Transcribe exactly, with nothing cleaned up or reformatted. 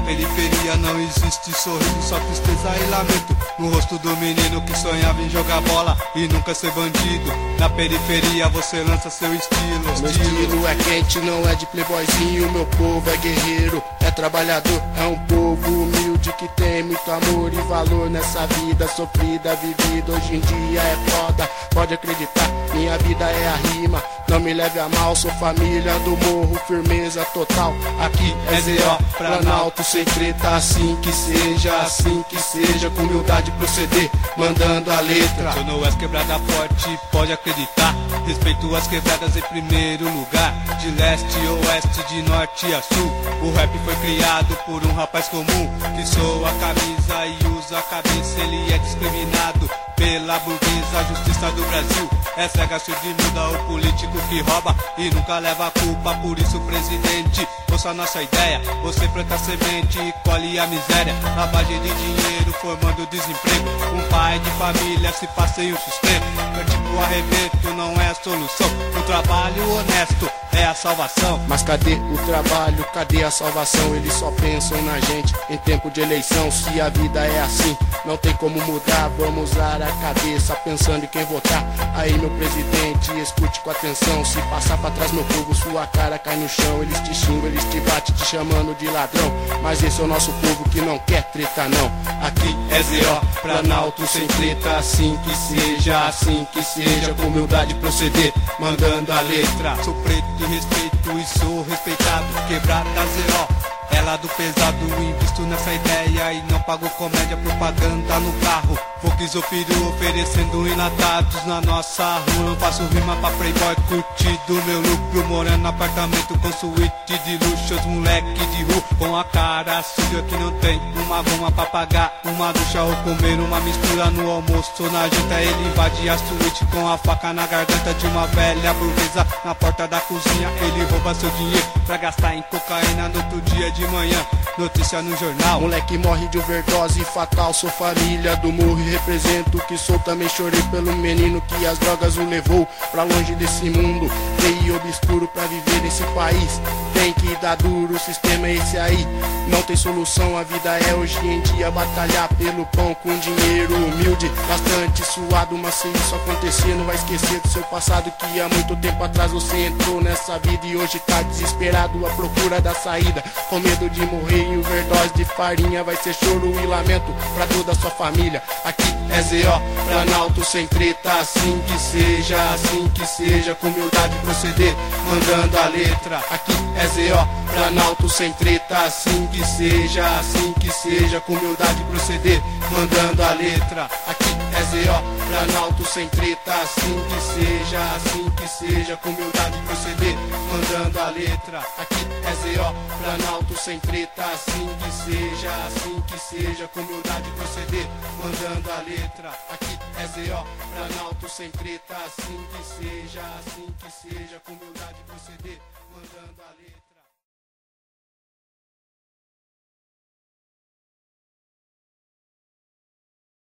periferia não existe sorriso, só tristeza e lamento no rosto do menino que sonhava em jogar bola e nunca ser bandido. Na periferia você lança seu estilo. Meu estilo é quente, não é de playboyzinho. Meu povo é guerreiro, é trabalhador, é um povo humilde que tem muito amor e valor nessa vida sofrida, vivida. Hoje em dia é foda, pode acreditar, minha vida é a rima. Não me leve a mal, sou família do morro, firmeza total. Aqui é Z O, Planalto, sem treta, assim que seja, assim que seja, com humildade proceder, mandando a letra. Sou no West quebrada forte, pode acreditar. Respeito as quebradas em primeiro lugar, de leste a oeste, de norte a sul. O rap foi criado por um rapaz comum que soa a camisa e usa a cabeça. Ele é discriminado pela burguesa, a justiça do Brasil é cega, surdo o político que rouba e nunca leva a culpa. Por isso, presidente, ouça a nossa ideia. Você planta semente e colhe a miséria, lavagem de dinheiro formando desemprego. Um pai de família se passa em um sustento. Tipo o arrebento não é a solução, o trabalho honesto é a salvação. Mas cadê o trabalho, cadê a salvação? Eles só pensam na gente em tempo de eleição. Se a vida é assim, não tem como mudar. Vamos usar a cabeça pensando em quem votar. Aí meu presidente, escute com atenção. Se passar pra trás meu povo, sua cara cai no chão. Eles te xingam, eles te batem, te chamando de ladrão. Mas esse é o nosso povo que não quer treta não. Aqui é Z O, Planalto, sem treta, assim que seja, assim que seja, com humildade proceder, mandando a letra. Sou preto de respeito e sou respeitado, quebrada Z O. Ela do pesado, invisto nessa ideia e não pago comédia, propaganda no carro. Foques ou peru oferecendo enlatados na nossa rua. Eu faço rima pra playboy curtido, meu lucro morando no apartamento com suíte de luxo. Os moleque de rua com a cara suja que não tem uma goma pra pagar uma ducha ou comer uma mistura no almoço ou na janta. Ele invade a suíte com a faca na garganta de uma velha burguesa na porta da cozinha. Ele rouba seu dinheiro pra gastar em cocaína no outro dia de manhã, notícia no jornal. Moleque morre de overdose fatal. Sou família do morro e represento que sou. Também chorei pelo menino que as drogas o levou pra longe desse mundo feio e obscuro pra viver nesse país. Tem que dar duro, o sistema é esse aí, não tem solução. A vida é hoje em dia batalhar pelo pão com dinheiro humilde, bastante suado. Mas se isso acontecer, não vai esquecer do seu passado, que há muito tempo atrás você entrou nessa vida e hoje tá desesperado à procura da saída, com medo de morrer em overdose de farinha. Vai ser choro e lamento pra toda a sua família. Aqui é Z O, Planalto, sem treta, assim que seja, assim que seja, com humildade proceder, mandando a letra. Aqui é Z O, Planalto, sem treta, assim que seja, assim que seja, com humildade proceder, mandando a letra. Aqui é Z O, Planalto, sem treta, assim que seja, assim que seja, com humildade proceder, mandando a letra. Aqui é Z O, Planalto, sem treta, assim que seja, assim que seja, com humildade proceder, mandando a letra. Aqui é Z O, Planalto, sem treta, assim que seja, assim que seja, com humildade proceder, mandando a letra.